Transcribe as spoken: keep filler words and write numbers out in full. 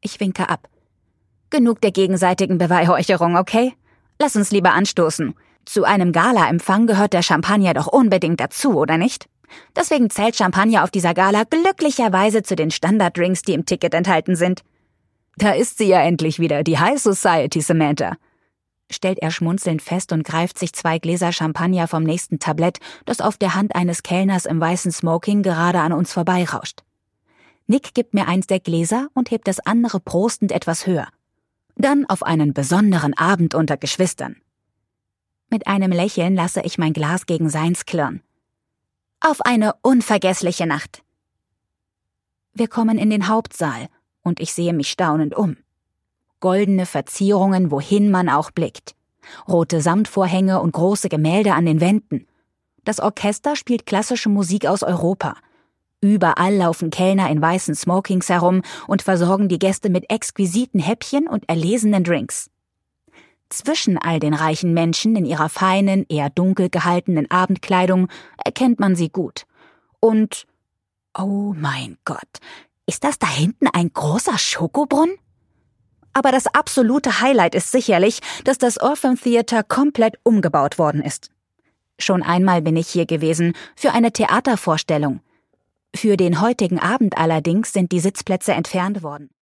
Ich winke ab. Genug der gegenseitigen Beweihräucherung, okay? Lass uns lieber anstoßen. Zu einem Gala-Empfang gehört der Champagner doch unbedingt dazu, oder nicht? Deswegen zählt Champagner auf dieser Gala glücklicherweise zu den Standarddrinks, die im Ticket enthalten sind. Da ist sie ja endlich wieder, die High Society, Samantha, stellt er schmunzelnd fest und greift sich zwei Gläser Champagner vom nächsten Tablett, das auf der Hand eines Kellners im weißen Smoking gerade an uns vorbeirauscht. Nick gibt mir eins der Gläser und hebt das andere prostend etwas höher. Dann auf einen besonderen Abend unter Geschwistern. Mit einem Lächeln lasse ich mein Glas gegen seins klirren. Auf eine unvergessliche Nacht. Wir kommen in den Hauptsaal und ich sehe mich staunend um. Goldene Verzierungen, wohin man auch blickt. Rote Samtvorhänge und große Gemälde an den Wänden. Das Orchester spielt klassische Musik aus Europa. Überall laufen Kellner in weißen Smokings herum und versorgen die Gäste mit exquisiten Häppchen und erlesenen Drinks. Zwischen all den reichen Menschen in ihrer feinen, eher dunkel gehaltenen Abendkleidung erkennt man sie gut. Und, oh mein Gott, ist das da hinten ein großer Schokobrunnen? Aber das absolute Highlight ist sicherlich, dass das Orpheum Theater komplett umgebaut worden ist. Schon einmal bin ich hier gewesen, für eine Theatervorstellung. Für den heutigen Abend allerdings sind die Sitzplätze entfernt worden.